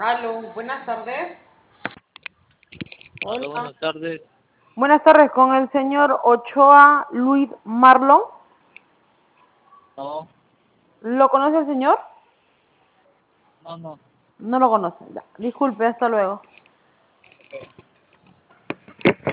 Aló, buenas tardes. Aló, Hola. buenas tardes. Buenas tardes, con el señor Ochoa Luis Marlon. No, ¿Lo conoce el señor? no, no. No lo conoce. Ya. Disculpe, hasta luego.